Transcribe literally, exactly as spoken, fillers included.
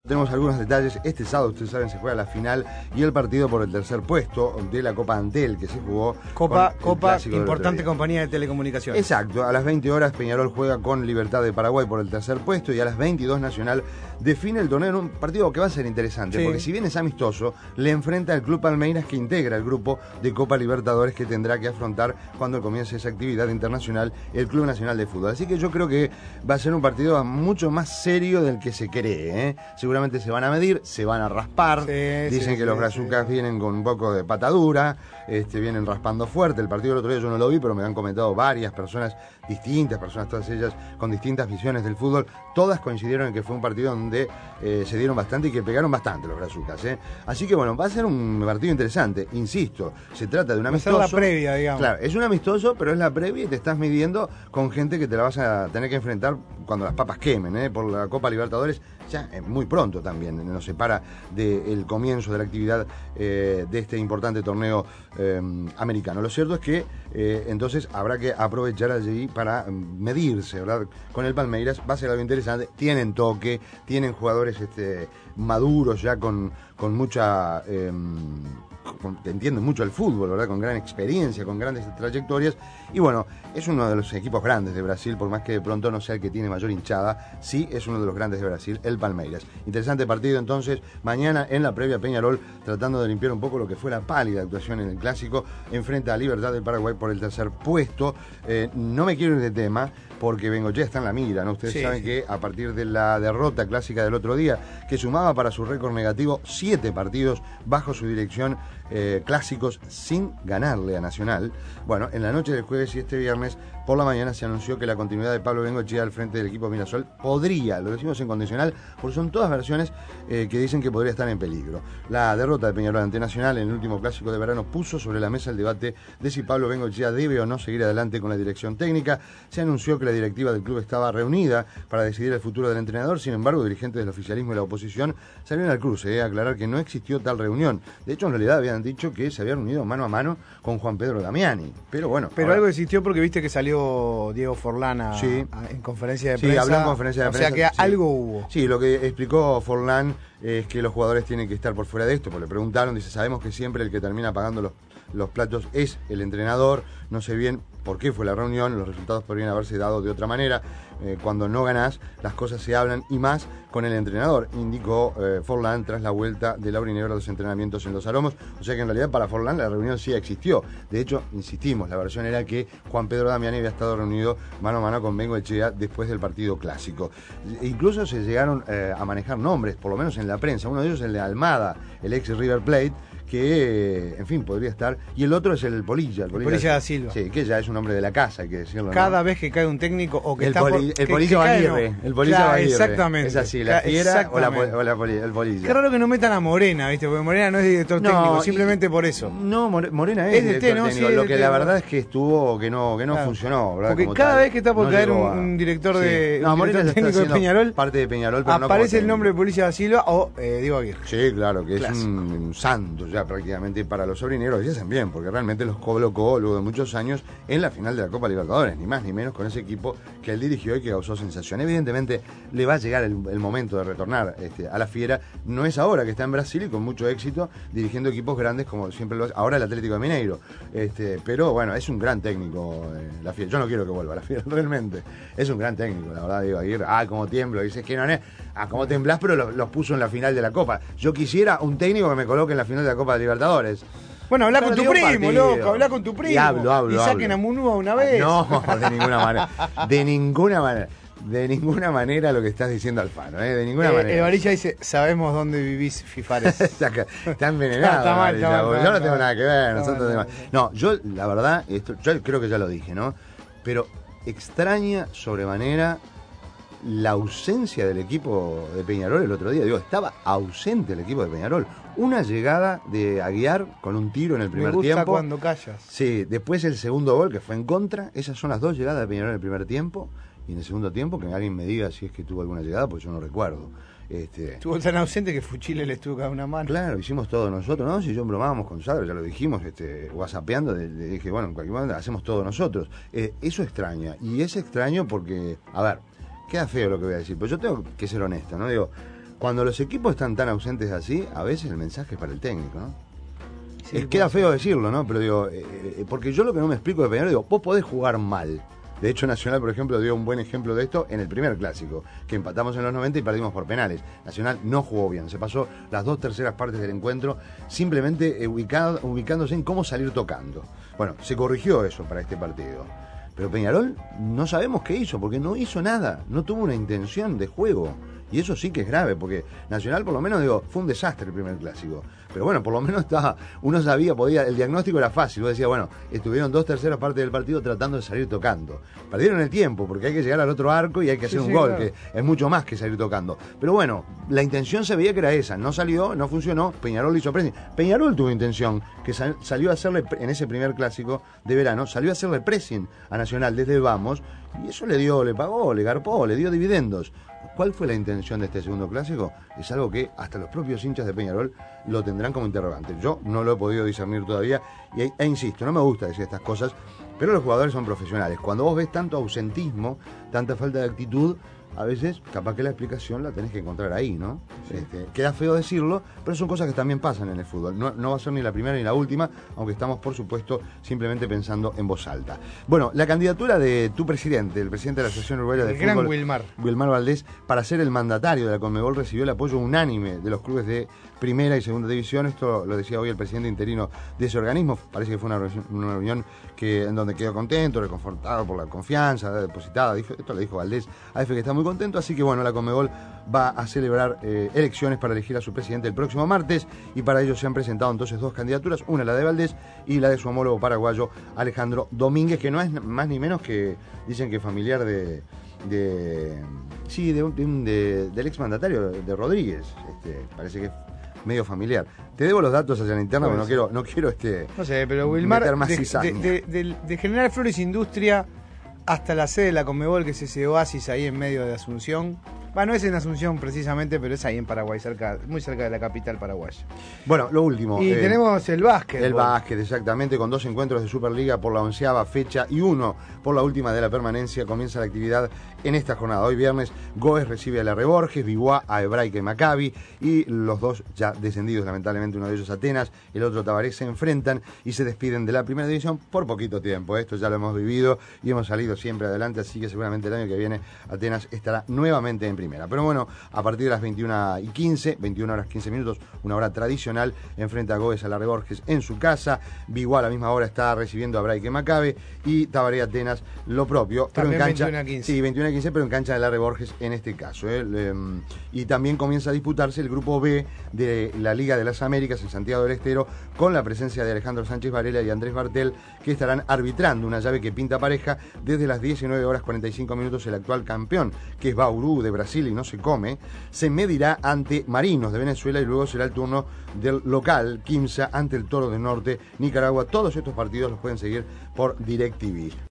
tenemos algunos detalles. Este sábado, ustedes saben, se juega la final y el partido por el tercer puesto de la Copa Antel, que se jugó. Copa, Copa importante compañía de telecomunicaciones. Exacto, a las veinte horas Peñarol juega con Libertad de Paraguay por el tercer puesto y a las veintidós Nacional define el torneo en un partido que va a ser interesante, sí, porque si bien es amistoso, le enfrenta al Club Palmeiras, que integra el grupo de Copa Libertadores que tendrá que afrontar cuando comience esa actividad internacional el Club Nacional de Fútbol. Así que yo creo que va a ser un partido mucho más serio del que se cree, ¿eh? Seguramente se van a medir, se van a raspar, sí, dicen sí, que sí, los brazucas sí. vienen con un poco de patadura, este, vienen raspando fuerte. El partido del otro día yo no lo vi, pero me han comentado varias personas distintas, personas todas ellas con distintas visiones del fútbol, todas coincidieron en que fue un partido donde eh, se dieron bastante y que pegaron bastante los brazucas, ¿eh? Así que bueno, va a ser un partido interesante, insisto, se trata de un amistoso. Va a ser la previa, digamos. Claro, es un amistoso, pero es la previa y te estás midiendo con gente que te la vas a tener que enfrentar cuando las papas quemen, ¿eh? Por la Copa Libertadores, ya eh, muy pronto también, nos separa del comienzo de la actividad eh, de este importante torneo eh, americano. Lo cierto es que eh, entonces habrá que aprovechar allí para medirse, ¿verdad? Con el Palmeiras va a ser algo interesante. Tienen toque, tienen jugadores este, maduros ya con, con mucha... Eh, que entienden mucho el fútbol, ¿verdad? Con gran experiencia, con grandes trayectorias. Y bueno, es uno de los equipos grandes de Brasil, por más que de pronto no sea el que tiene mayor hinchada, sí es uno de los grandes de Brasil, el Palmeiras. Interesante partido entonces, mañana en la previa Peñarol, tratando de limpiar un poco lo que fue la pálida actuación en el Clásico, enfrenta a Libertad del Paraguay por el tercer puesto. Eh, no me quiero ir de tema, porque Bengochea está en la mira, ¿no? Ustedes sí, saben sí. que a partir de la derrota clásica del otro día, que sumaba para su récord negativo siete partidos bajo su dirección eh, clásicos sin ganarle a Nacional. Bueno, en la noche del jueves y este viernes por la mañana se anunció que la continuidad de Pablo Bengochea al frente del equipo Mirasol podría, lo decimos en condicional, porque son todas versiones eh, que dicen que podría estar en peligro. La derrota de Peñarol ante Nacional en el último clásico de verano puso sobre la mesa el debate de si Pablo Bengochea debe o no seguir adelante con la dirección técnica. Se anunció que la directiva del club estaba reunida para decidir el futuro del entrenador. Sin embargo, dirigentes del oficialismo y la oposición salieron al cruce eh, a aclarar que no existió tal reunión. De hecho, en realidad habían dicho que se había reunido mano a mano con Juan Pedro Damiani. Pero bueno. Pero ahora... algo existió porque viste que salió Diego Forlán a, sí. a, en conferencia de sí, prensa. Sí, habló en conferencia de o prensa. O sea que sí. algo hubo. Sí, lo que explicó Forlán es que los jugadores tienen que estar por fuera de esto, porque le preguntaron, dice, sabemos que siempre el que termina pagando los, los platos es el entrenador, no sé bien por qué fue la reunión, los resultados podrían haberse dado de otra manera, eh, cuando no ganás, las cosas se hablan y más con el entrenador, indicó eh, Forlán tras la vuelta de Laurinegro a los entrenamientos en Los Aromos, o sea que en realidad para Forlán la reunión sí existió. De hecho, insistimos, la versión era que Juan Pedro Damiani había estado reunido mano a mano con Bengochea después del partido clásico. E incluso se llegaron eh, a manejar nombres, por lo menos en la prensa, uno de ellos el de Almada, el ex River Plate, que, en fin, podría estar, y el otro es el Polilla. El Polilla, Polilla da Silva. Sí, que ya es un hombre de la casa, hay que decirlo. Cada ¿no? vez que cae un técnico o que el está poli, por... El que, Polilla que Aguirre. No. El Polilla claro, Aguirre. Exactamente. Es así, la fiera o, la, o la poli, el Polilla. Qué raro que no metan a Morena, ¿viste? Porque Morena no es director no, técnico, simplemente y, por eso. No, Morena es, es de director ¿no? técnico. Sí, lo que de la verdad es que estuvo, que no, que no claro. funcionó, ¿verdad? Porque como cada tal. vez que está por no caer un, a... un director sí. de no, un director técnico de Peñarol, parte de Peñarol, pero aparece no el nombre de Polilla da Silva o eh, Diego Aguirre. Sí, claro, que Clásico. Es un, un santo ya prácticamente para los sobrineros, y hacen bien, porque realmente los colocó luego de muchos años en la final de la Copa Libertadores, ni más ni menos con ese equipo que él dirigió y que causó sensación. Evidentemente le va a llegar el, el momento de retornar este, a la fiera, no es ahora que está en Brasil y con mucho éxito dirigiendo equipos grandes como siempre lo hace, ahora el Atlético de Mineiro, este, pero bueno, es un gran técnico eh, la fiera, yo no quiero que vuelva a la fiera realmente, es un gran técnico, la verdad, digo, Aguirre, ah, como tiemblo, dices que no, no, ah, como temblás, pero los, los puso en la final de la Copa, yo quisiera un técnico que me coloque en la final de la Copa de Libertadores. Bueno, habla con tu primo, partido. loco, habla con tu primo. Y hablo, hablo, Y saquen hablo. a Munúa una vez. No, de ninguna manera. De ninguna manera. De ninguna manera lo que estás diciendo, Alfano, ¿eh? De ninguna eh, manera. El Varilla dice, sabemos dónde vivís, Fifares. está, está envenenado. Está mal, está mal, yo está no tengo mal, nada que ver. Está Nosotros mal, tenemos... No, yo, la verdad, esto, yo creo que ya lo dije, ¿no? Pero extraña sobremanera la ausencia del equipo de Peñarol el otro día. Digo, estaba ausente el equipo de Peñarol. Una llegada de Aguiar con un tiro en el primer Me gusta tiempo. Cuando callas. Sí, después el segundo gol que fue en contra. Esas son las dos llegadas de Peñarol en el primer tiempo. Y en el segundo tiempo, que alguien me diga si es que tuvo alguna llegada, porque yo no recuerdo. Este... Estuvo tan ausente que Fuchile le estuvo cada una mano. Claro, hicimos todo nosotros, ¿no? Si yo bromábamos con Sadro, ya lo dijimos, este, whatsappeando, le dije, bueno, en cualquier momento hacemos todo nosotros. Eh, eso extraña. Y es extraño porque, a ver, queda feo lo que voy a decir, pero yo tengo que ser honesto, ¿no? Digo, Cuando los equipos están tan ausentes así, a veces el mensaje es para el técnico, ¿no? Sí, es, queda feo decirlo, ¿no? Pero digo, eh, eh, porque yo lo que no me explico de Peñarol, digo, vos podés jugar mal. De hecho, Nacional, por ejemplo, dio un buen ejemplo de esto en el primer clásico, que empatamos en los noventa y perdimos por penales. Nacional no jugó bien, se pasó las dos terceras partes del encuentro simplemente eh, ubicado, ubicándose en cómo salir tocando. Bueno, se corrigió eso para este partido. Pero Peñarol no sabemos qué hizo, porque no hizo nada, no tuvo una intención de juego. Y eso sí que es grave, porque Nacional por lo menos, digo, fue un desastre el primer clásico. Pero bueno, por lo menos estaba, uno sabía, podía, el diagnóstico era fácil. Vos decías, bueno, estuvieron dos terceras partes del partido tratando de salir tocando. Perdieron el tiempo, porque hay que llegar al otro arco y hay que hacer sí, un sí, gol, claro. Que es mucho más que salir tocando. Pero bueno, la intención se veía que era esa, no salió, no funcionó, Peñarol hizo pressing. Peñarol tuvo intención, que sal, salió a hacerle, en ese primer clásico de verano, salió a hacerle pressing a Nacional desde el vamos, y eso le dio, le pagó, le garpó, le dio dividendos. ¿Cuál fue la intención de este segundo clásico? Es algo que hasta los propios hinchas de Peñarol lo tendrán como interrogante. Yo no lo he podido discernir todavía y e, e insisto, no me gusta decir estas cosas, pero los jugadores son profesionales. Cuando vos ves tanto ausentismo, tanta falta de actitud, a veces capaz que la explicación la tenés que encontrar ahí, ¿no? Sí. Este, queda feo decirlo, pero son cosas que también pasan en el fútbol. No, no va a ser ni la primera ni la última, aunque estamos, por supuesto, simplemente pensando en voz alta. Bueno, la candidatura de tu presidente, el presidente de la Asociación Uruguaya de el Fútbol, gran Wilmar. Wilmar Valdés, para ser el mandatario de la Conmebol, recibió el apoyo unánime de los clubes de primera y segunda división. Esto lo decía hoy el presidente interino de ese organismo. Parece que fue una reunión, una reunión que, en donde quedó contento, reconfortado por la confianza depositada. Dijo, esto lo dijo Valdés a F, que está muy contento. Así que bueno, la Conmebol va a celebrar eh, elecciones para elegir a su presidente el próximo martes, y para ello se han presentado entonces dos candidaturas, una la de Valdés y la de su homólogo paraguayo Alejandro Domínguez, que no es más ni menos que, dicen que familiar de... de sí, de un, de un de, del exmandatario de Rodríguez. Este, parece que es medio familiar. Te debo los datos hacia la interna, pero no quiero, no quiero este. No sé, pero Wilmar, meter más de, de, de, de, de General Flores Industria hasta la sede de la Conmebol, que es ese oasis ahí en medio de Asunción. Bueno, no es en Asunción precisamente, pero es ahí en Paraguay, cerca, muy cerca de la capital paraguaya. Bueno, lo último. Y eh, tenemos el básquet. El básquet, exactamente, con dos encuentros de Superliga por la onceava fecha y uno por la última de la permanencia. Comienza la actividad en esta jornada. Hoy viernes, Goes recibe a la Reborges, Biguá a Hebraica y Maccabi, y los dos ya descendidos, lamentablemente, uno de ellos Atenas, el otro Tabaré, se enfrentan y se despiden de la primera división por poquito tiempo. Esto ya lo hemos vivido y hemos salido siempre adelante, así que seguramente el año que viene Atenas estará nuevamente en primera. Pero bueno, a partir de las veintiuna y quince, veintiuna horas quince minutos, una hora tradicional, enfrenta a Goes a la Reborges en su casa. Biguá a la misma hora está recibiendo a Hebraica y Maccabi, y Tabaré Atenas lo propio, pero en cancha, veintiuna a quince. Sí, veintiuna a quince, pero en cancha de la Reborges en este caso. ¿eh? Le, y también comienza a disputarse el grupo B de la Liga de las Américas en Santiago del Estero, con la presencia de Alejandro Sánchez Varela y Andrés Bartel, que estarán arbitrando una llave que pinta pareja. Desde las diecinueve horas cuarenta y cinco minutos, el actual campeón, que es Bauru de Brasil y no se come, se medirá ante Marinos de Venezuela, y luego será el turno del local Quimsa ante el Toro del Norte, Nicaragua. Todos estos partidos los pueden seguir por DirecTV.